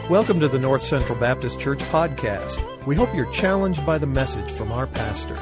Welcome to the North Central Baptist Church podcast. We hope you're challenged by the message from our pastor.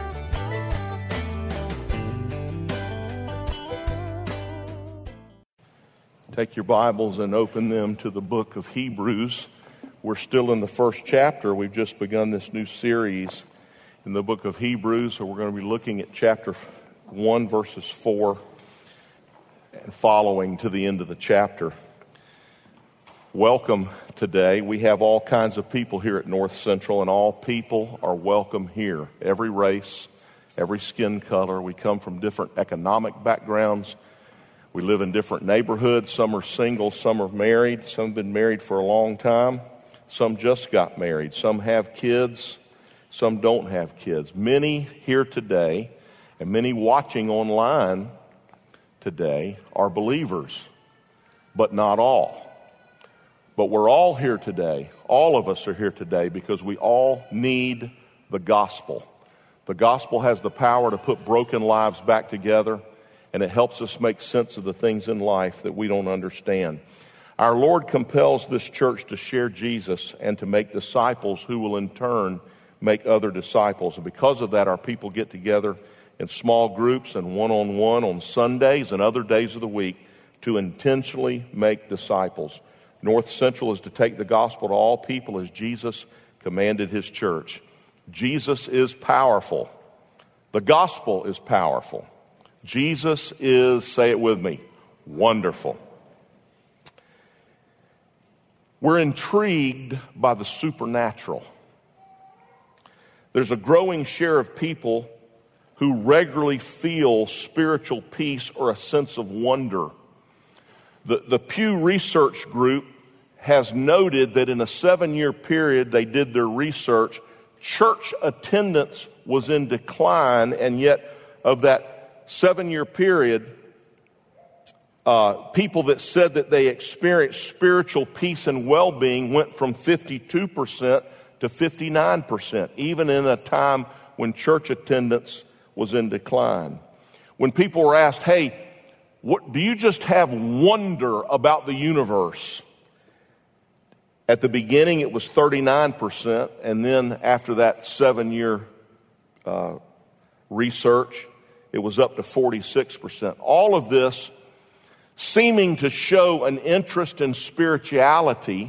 Take your Bibles and open them to the book of Hebrews. We're still in the first chapter. We've just begun this new series in the book of Hebrews, so we're going to be looking at chapter 1, verses 4 and following to the end of the chapter. Welcome today. We have all kinds of people here at North Central, and all people are welcome here. Every race, every skin color. We come from different economic backgrounds. We live in different neighborhoods. Some are single, some are married. Some have been married for a long time. Some just got married. Some have kids. Some don't have kids. Many here today, and many watching online today, are believers, but not all. But we're all here today. All of us are here today because we all need the gospel. The gospel has the power to put broken lives back together, and it helps us make sense of the things in life that we don't understand. Our Lord compels this church to share Jesus and to make disciples who will in turn make other disciples. And because of that, our people get together in small groups and one-on-one on Sundays and other days of the week to intentionally make disciples. North Central is to take the gospel to all people as Jesus commanded his church. Jesus is powerful. The gospel is powerful. Jesus is, say it with me, wonderful. We're intrigued by the supernatural. There's a growing share of people who regularly feel spiritual peace or a sense of wonder. The Pew Research Group has noted that in a 7-year period they did their research, church attendance was in decline, and yet of that 7-year period, people that said that they experienced spiritual peace and well-being went from 52% to 59%, even in a time when church attendance was in decline. When people were asked, hey, what, do you just have wonder about the universe? At the beginning, it was 39%, and then after that 7-year research, it was up to 46%. All of this seeming to show an interest in spirituality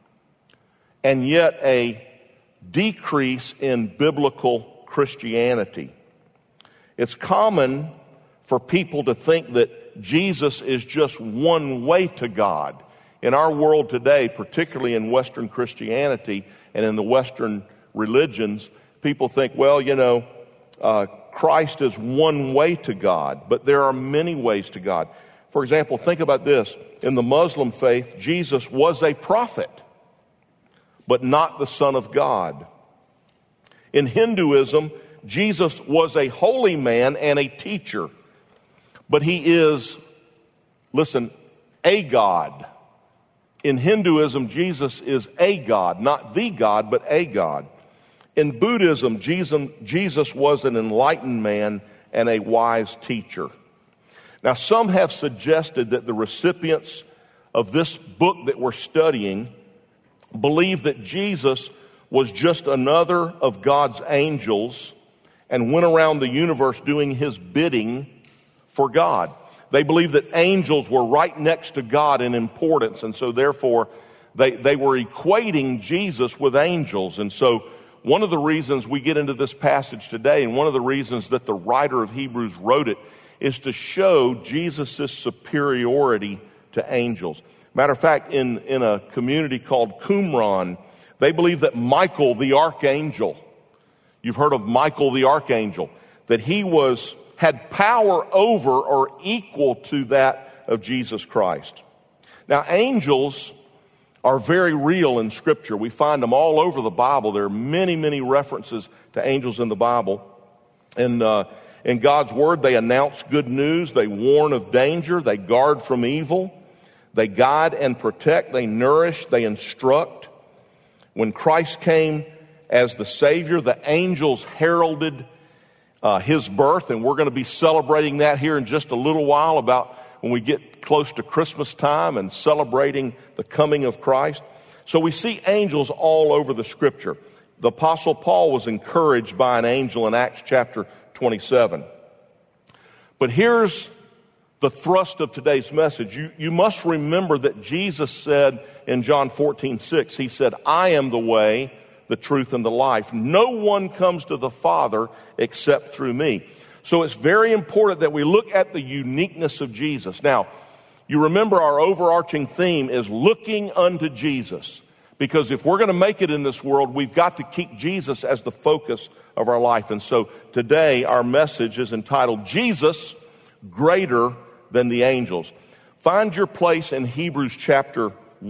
and yet a decrease in biblical Christianity. It's common for people to think that Jesus is just one way to God. In our world today, particularly in Western Christianity and in the Western religions, people think, well, Christ is one way to God, but there are many ways to God. For example, think about this. In the Muslim faith, Jesus was a prophet, but not the Son of God. In Hinduism, Jesus was a holy man and a teacher, but he is, listen, a God. In Hinduism, Jesus is a God, not the God, but a God. In Buddhism, Jesus was an enlightened man and a wise teacher. Now, some have suggested that the recipients of this book that we're studying believe that Jesus was just another of God's angels and went around the universe doing his bidding for God. They believe that angels were right next to God in importance, and so therefore they were equating Jesus with angels. And so one of the reasons we get into this passage today, and one of the reasons that the writer of Hebrews wrote it, is to show Jesus' superiority to angels. Matter of fact, in a community called Qumran, they believe that Michael the archangel, you've heard of Michael the archangel, that he had power over or equal to that of Jesus Christ. Now, angels are very real in Scripture. We find them all over the Bible. There are many, many references to angels in the Bible. And in God's Word, they announce good news. They warn of danger. They guard from evil. They guide and protect. They nourish. They instruct. When Christ came as the Savior, the angels heralded his birth, and we're going to be celebrating that here in just a little while about when we get close to Christmas time and celebrating the coming of Christ. So we see angels all over the Scripture. The Apostle Paul was encouraged by an angel in Acts chapter 27. But here's the thrust of today's message. You must remember that Jesus said in John 14:6, he said, I am the way, the truth, and the life. No one comes to the Father except through me. So it's very important that we look at the uniqueness of Jesus. Now, you remember our overarching theme is looking unto Jesus. Because if we're going to make it in this world, we've got to keep Jesus as the focus of our life. And so today our message is entitled, Jesus Greater Than the Angels. Find your place in Hebrews chapter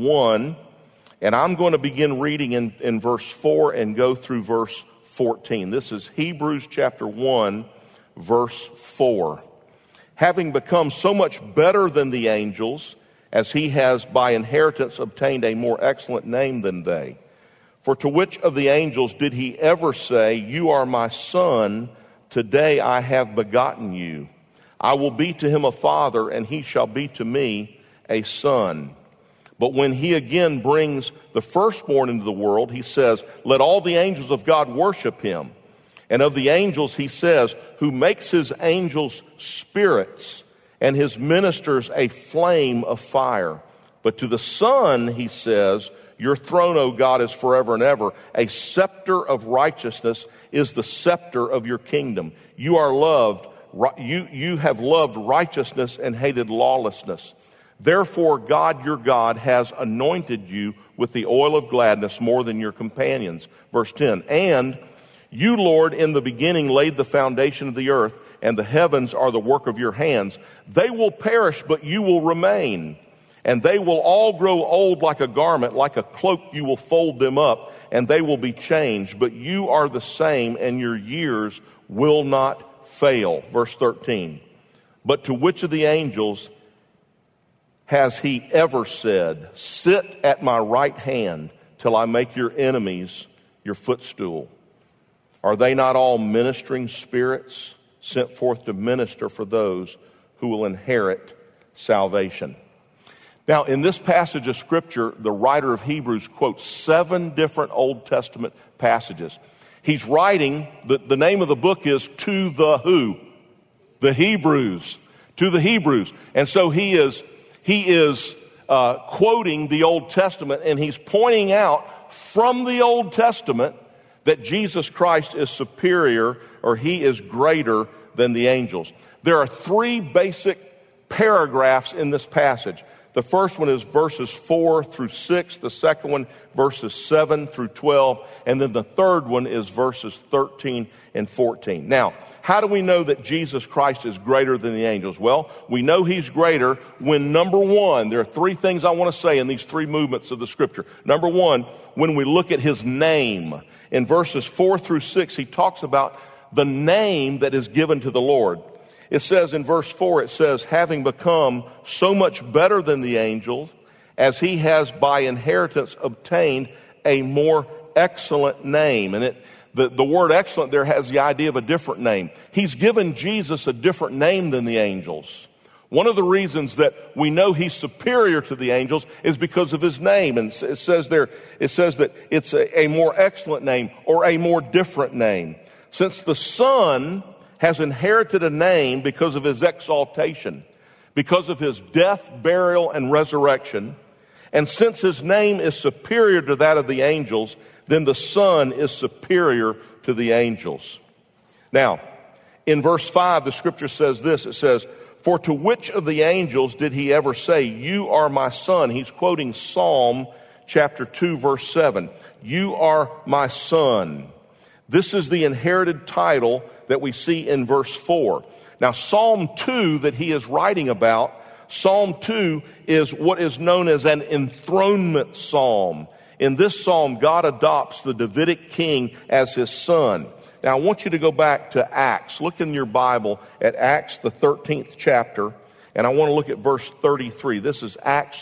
1, and I'm going to begin reading in verse 4 and go through verse 14. This is Hebrews chapter 1, verse 4. Having become so much better than the angels, as he has by inheritance obtained a more excellent name than they. For to which of the angels did he ever say, you are my son, today I have begotten you? I will be to him a father, and he shall be to me a son. But when he again brings the firstborn into the world, he says, let all the angels of God worship him. And of the angels he says, who makes his angels spirits, and his ministers a flame of fire. But to the Son, he says, your throne, O God, is forever and ever. A scepter of righteousness is the scepter of your kingdom. You are loved. You have loved righteousness and hated lawlessness. Therefore, God, your God, has anointed you with the oil of gladness more than your companions. Verse 10, and you, Lord, in the beginning laid the foundation of the earth, and the heavens are the work of your hands. They will perish, but you will remain. And they will all grow old like a garment, like a cloak you will fold them up, and they will be changed. But you are the same, and your years will not fail. Verse 13. But to which of the angels has he ever said, sit at my right hand till I make your enemies your footstool? Are they not all ministering spirits sent forth to minister for those who will inherit salvation? Now, in this passage of Scripture, the writer of Hebrews quotes 7 different Old Testament passages. He's writing, the name of the book is To the Who? The Hebrews. To the Hebrews. And so he is quoting the Old Testament, and he's pointing out from the Old Testament that Jesus Christ is superior, or he is greater than the angels. There are 3 basic paragraphs in this passage. The first one is verses 4 through 6. The second one, verses 7 through 12. And then the third one is verses 13 and 14. Now, how do we know that Jesus Christ is greater than the angels? Well, we know he's greater when, number one, there are 3 things I want to say in these 3 movements of the Scripture. Number one, when we look at his name. In verses 4 through 6, he talks about the name that is given to the Lord. It says in verse 4, it says, having become so much better than the angels, as he has by inheritance obtained a more excellent name. And the word excellent there has the idea of a different name. He's given Jesus a different name than the angels. One of the reasons that we know he's superior to the angels is because of his name. And it says that it's a more excellent name or a more different name. Since the Son has inherited a name because of his exaltation, because of his death, burial, and resurrection, and since his name is superior to that of the angels, then the Son is superior to the angels. Now, in verse 5, the Scripture says this. It says, for to which of the angels did he ever say, you are my son? He's quoting Psalm chapter 2, verse 7. You are my son. This is the inherited title that we see in verse 4. Now, Psalm 2 that he is writing about, Psalm 2 is what is known as an enthronement psalm. In this psalm, God adopts the Davidic king as his son. Now, I want you to go back to Acts. Look in your Bible at Acts, the 13th chapter, and I want to look at verse 33. This is Acts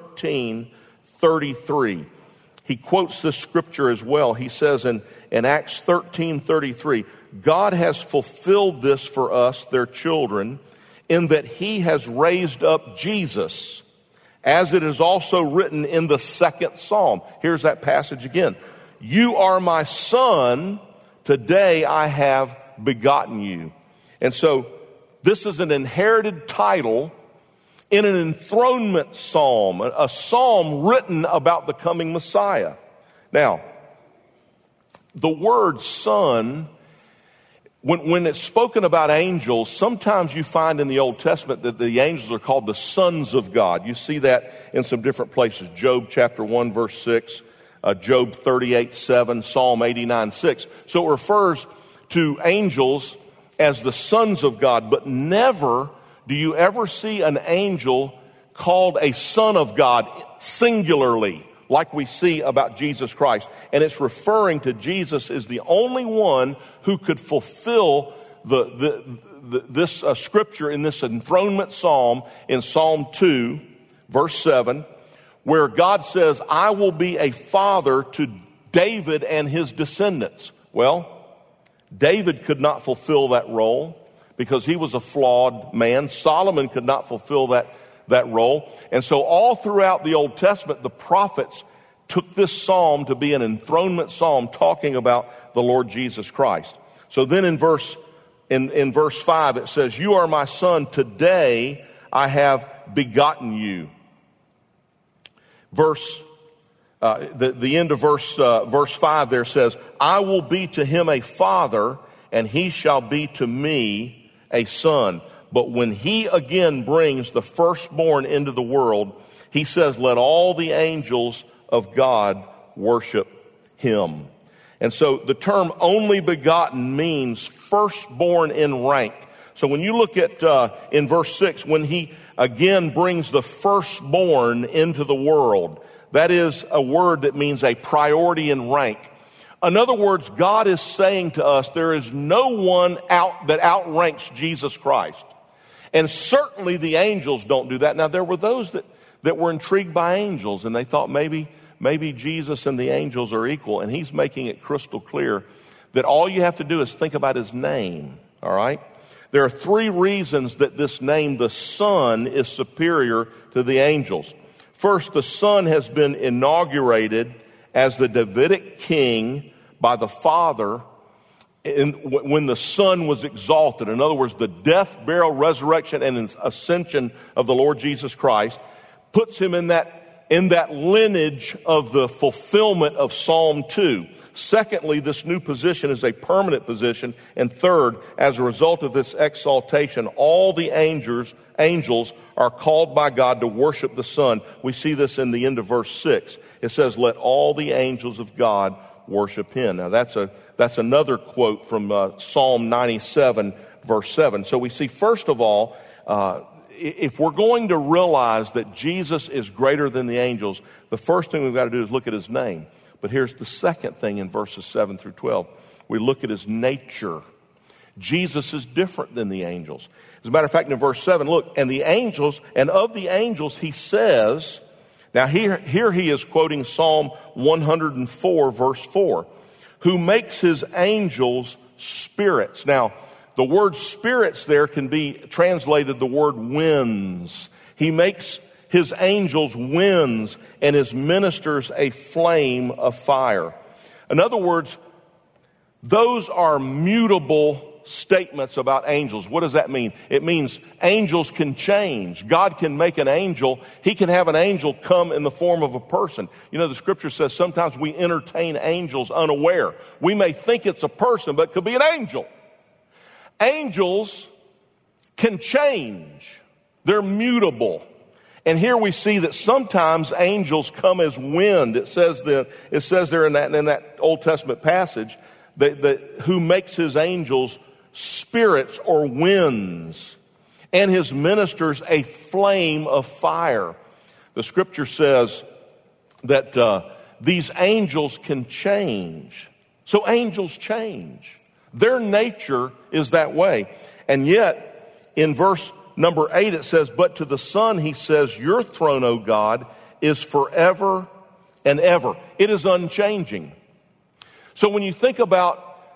13:33. He quotes this scripture as well. He says in Acts 13:33, God has fulfilled this for us, their children, in that he has raised up Jesus, as it is also written in the second psalm. Here's that passage again. You are my son, today I have begotten you. And so this is an inherited title in an enthronement psalm, a psalm written about the coming Messiah. Now, the word son, when it's spoken about angels, sometimes you find in the Old Testament that the angels are called the sons of God. You see that in some different places. Job chapter 1, verse 6, Job 38, 7, Psalm 89, 6. So it refers to angels as the sons of God, but never do you ever see an angel called a son of God singularly, like we see about Jesus Christ. And it's referring to Jesus as the only one who could fulfill this scripture in this enthronement psalm in Psalm 2, verse 7, where God says, I will be a father to David and his descendants. Well, David could not fulfill that role because he was a flawed man. Solomon could not fulfill that role. And so all throughout the Old Testament, the prophets took this psalm to be an enthronement psalm talking about the Lord Jesus Christ. So then in verse 5, it says, you are my son, today I have begotten you. The end of verse 5 there says, I will be to him a father, and he shall be to me a son. But when he again brings the firstborn into the world, he says, let all the angels of God worship him. And so the term only begotten means firstborn in rank. So when you look at in verse 6, when he again brings the firstborn into the world, that is a word that means a priority in rank. In other words, God is saying to us, there is no one that outranks Jesus Christ. And certainly the angels don't do that. Now, there were those that were intrigued by angels, and they thought maybe Jesus and the angels are equal. And he's making it crystal clear that all you have to do is think about his name, all right? There are three reasons that this name, the Son, is superior to the angels. First, the Son has been inaugurated as the Davidic king by the Father when the Son was exalted. In other words, the death, burial, resurrection, and ascension of the Lord Jesus Christ puts him in that lineage of the fulfillment of Psalm 2. Secondly, this new position is a permanent position. And third, as a result of this exaltation, all the angels are called by God to worship the Son. We see this in the end of verse 6. It says, let all the angels of God worship him. Now that's another quote from Psalm 97, verse 7. So we see, first of all, if we're going to realize that Jesus is greater than the angels, the first thing we've got to do is look at his name. But here's the second thing in verses 7 through 12. We look at his nature. Jesus is different than the angels. As a matter of fact, in verse 7, look, and of the angels, he says, now here he is quoting Psalm 104, verse 4, who makes his angels spirits. Now, the word spirits there can be translated the word winds. He makes his angels winds and his ministers a flame of fire. In other words, those are mutable statements about angels. What does that mean? It means angels can change. God can make an angel. He can have an angel come in the form of a person. You know, the scripture says sometimes we entertain angels unaware. We may think it's a person, but it could be an angel. Angels can change. They're mutable. And here we see that sometimes angels come as wind. It says there in that Old Testament passage that who makes his angels spirits or winds, and his ministers a flame of fire. The scripture says that these angels can change. So angels change. Their nature is that way. And yet, in verse number 8, it says, but to the Son, he says, your throne, O God, is forever and ever. It is unchanging. So when you think about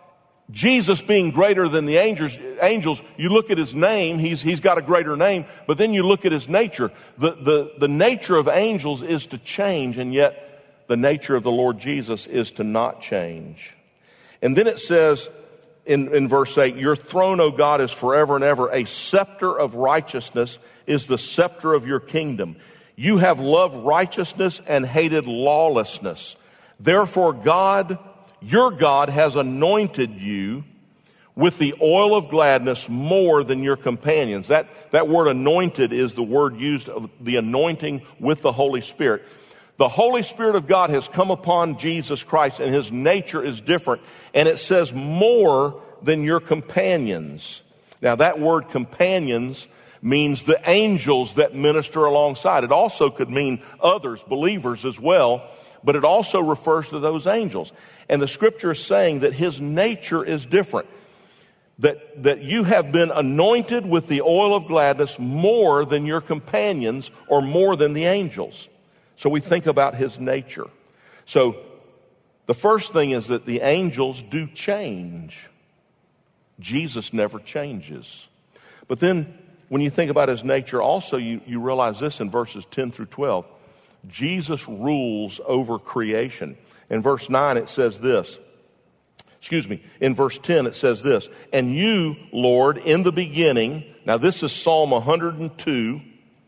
Jesus being greater than the angels, you look at his name, he's got a greater name, but then you look at his nature. The nature of angels is to change, and yet the nature of the Lord Jesus is to not change. And then it says in verse 8, your throne, O God, is forever and ever. A scepter of righteousness is the scepter of your kingdom. You have loved righteousness and hated lawlessness. Therefore, God, your God, has anointed you with the oil of gladness more than your companions. That word anointed is the word used of the anointing with the Holy Spirit. The Holy Spirit of God has come upon Jesus Christ, and his nature is different. And it says more than your companions. Now, that word companions means the angels that minister alongside. It also could mean others, believers as well, but it also refers to those angels. And the scripture is saying that his nature is different. That you have been anointed with the oil of gladness more than your companions or more than the angels. So we think about his nature. So the first thing is that the angels do change. Jesus never changes. But then when you think about his nature, also you realize this in verses 10 through 12. Jesus rules over creation. In verse 9 it says this. In verse 10 it says this. And you, Lord, in the beginning, now this is Psalm 102,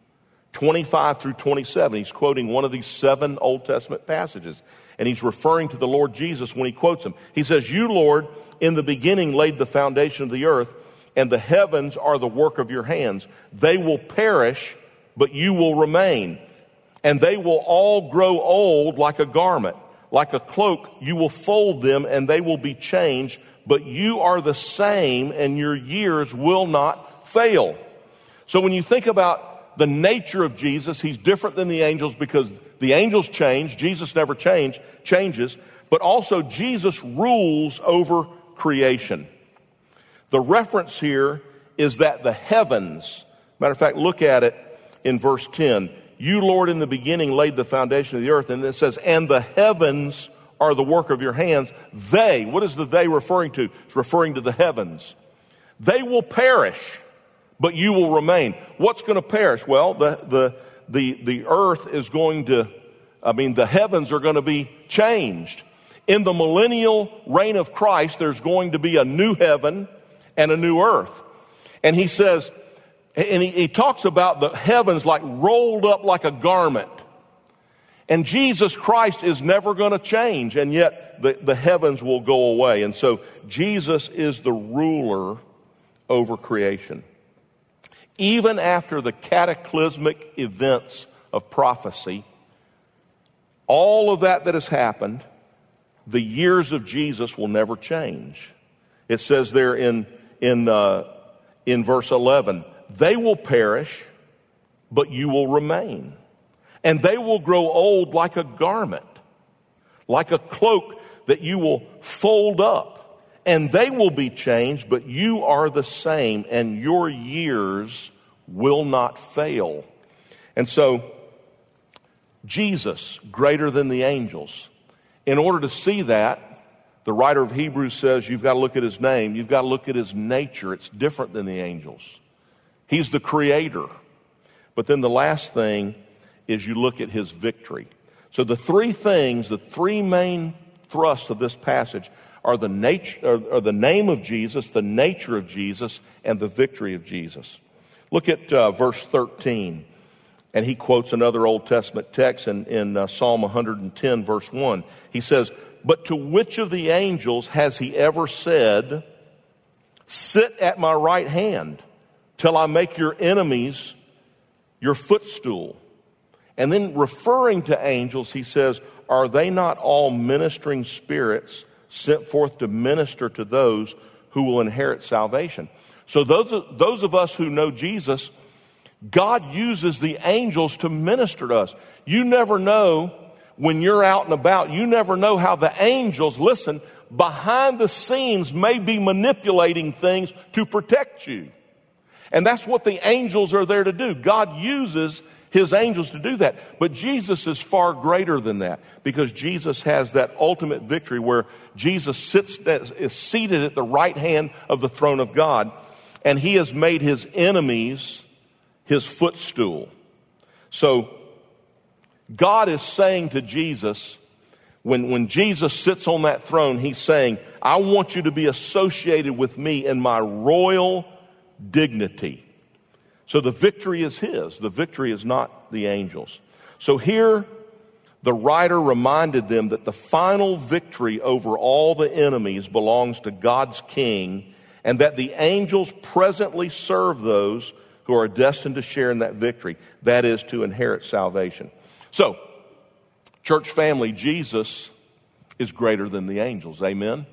25 through 27. He's quoting one of these 7 Old Testament passages. And he's referring to the Lord Jesus when he quotes him. He says, you, Lord, in the beginning laid the foundation of the earth, and the heavens are the work of your hands. They will perish, but you will remain. And they will all grow old like a garment. Like a cloak, you will fold them, and they will be changed. But you are the same, and your years will not fail. So when you think about the nature of Jesus, he's different than the angels because the angels change. Jesus never changes. But also Jesus rules over creation. The reference here is that the heavens, matter of fact, look at it in verse 10. You, Lord, in the beginning laid the foundation of the earth. And it says, and the heavens are the work of your hands. They, what is the they referring to? It's referring to the heavens. They will perish, but you will remain. What's going to perish? Well, the earth is going to, the heavens are going to be changed. In the millennial reign of Christ, there's going to be a new heaven and a new earth. And he says, and he talks about the heavens like rolled up like a garment. And Jesus Christ is never going to change, and yet the heavens will go away. And so Jesus is the ruler over creation. Even after the cataclysmic events of prophecy, all of that has happened, the years of Jesus will never change. It says there in verse 11, they will perish, but you will remain. And they will grow old like a garment, like a cloak that you will fold up. And they will be changed, but you are the same, and your years will not fail. And so, Jesus, greater than the angels. In order to see that, the writer of Hebrews says you've got to look at his name, you've got to look at his nature. It's different than the angels. He's the creator. But then the last thing is you look at his victory. So the three main thrusts of this passage are the name of Jesus, the nature of Jesus, and the victory of Jesus. Look at verse 13. And he quotes another Old Testament text in Psalm 110, verse 1. He says, but to which of the angels has he ever said, sit at my right hand till I make your enemies your footstool? And then referring to angels, he says, are they not all ministering spirits sent forth to minister to those who will inherit salvation? So those of us who know Jesus, God uses the angels to minister to us. You never know when you're out and about, you never know how the angels, listen, behind the scenes may be manipulating things to protect you. And that's what the angels are there to do. God uses his angels to do that. But Jesus is far greater than that, because Jesus has that ultimate victory where Jesus is seated at the right hand of the throne of God, and he has made his enemies his footstool. So God is saying to Jesus, when Jesus sits on that throne, he's saying, I want you to be associated with me in my royal dignity. So the victory is his. The victory is not the angels. So here, the writer reminded them that the final victory over all the enemies belongs to God's king, and that the angels presently serve those who are destined to share in that victory. That is, to inherit salvation. So, church family, Jesus is greater than the angels. Amen?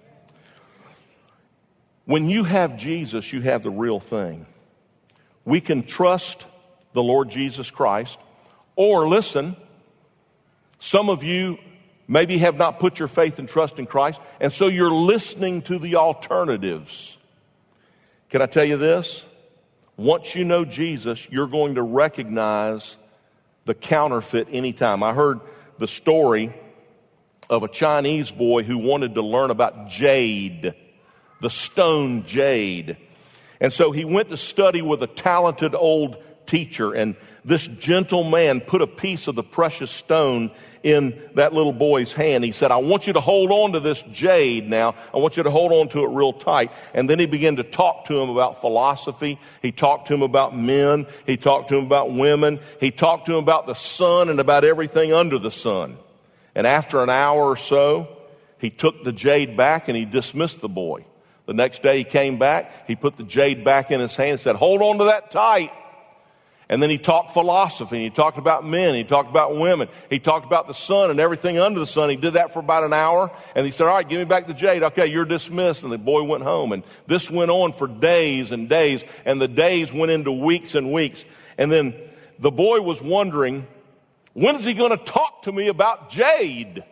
When you have Jesus, you have the real thing. We can trust the Lord Jesus Christ, or listen, some of you maybe have not put your faith and trust in Christ, and so you're listening to the alternatives. Can I tell you this? Once you know Jesus, you're going to recognize the counterfeit anytime. I heard the story of a Chinese boy who wanted to learn about jade, the stone jade. And so he went to study with a talented old teacher, and this gentle man put a piece of the precious stone in that little boy's hand. He said, I want you to hold on to this jade now. I want you to hold on to it real tight. And then he began to talk to him about philosophy. He talked to him about men. He talked to him about women. He talked to him about the sun and about everything under the sun. And after an hour or so, he took the jade back and he dismissed the boy. The next day he came back, he put the jade back in his hand and said, hold on to that tight. And then he talked philosophy, and he talked about men, he talked about women, he talked about the sun and everything under the sun. He did that for about an hour, and he said, all right, give me back the jade. Okay, you're dismissed. And the boy went home, and this went on for days and days, and the days went into weeks and weeks. And then the boy was wondering, when is he going to talk to me about jade?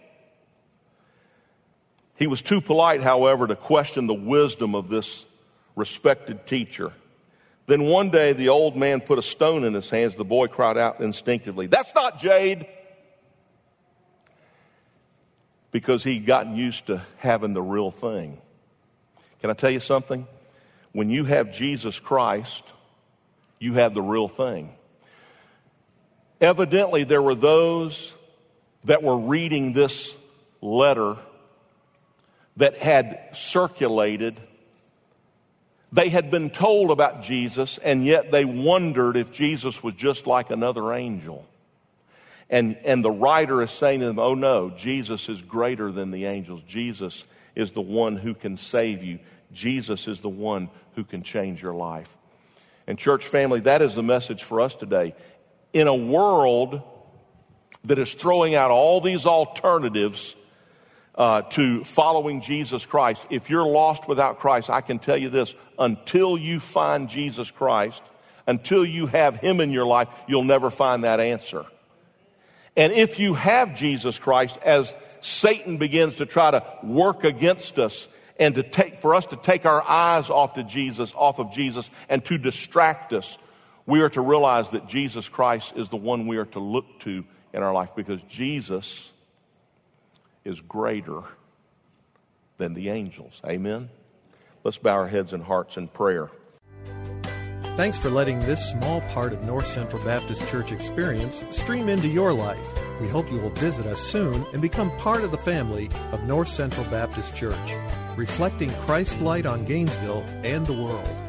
He was too polite, however, to question the wisdom of this respected teacher. Then one day the old man put a stone in his hands. The boy cried out instinctively, that's not jade. Because he'd gotten used to having the real thing. Can I tell you something? When you have Jesus Christ, you have the real thing. Evidently, there were those that were reading this letter that had circulated. They had been told about Jesus, and yet they wondered if Jesus was just like another angel. And the writer is saying to them, oh no, Jesus is greater than the angels. Jesus is the one who can save you. Jesus is the one who can change your life. And church family, that is the message for us today. In a world that is throwing out all these alternatives to following Jesus Christ, if you're lost without Christ, I can tell you this, until you find Jesus Christ, until you have Him in your life, you'll never find that answer. And if you have Jesus Christ, as Satan begins to try to work against us and for us to take our eyes off of Jesus and to distract us, we are to realize that Jesus Christ is the one we are to look to in our life, because Jesus is greater than the angels. Amen? Let's bow our heads and hearts in prayer. Thanks for letting this small part of North Central Baptist Church experience stream into your life. We hope you will visit us soon and become part of the family of North Central Baptist Church, reflecting Christ's light on Gainesville and the world.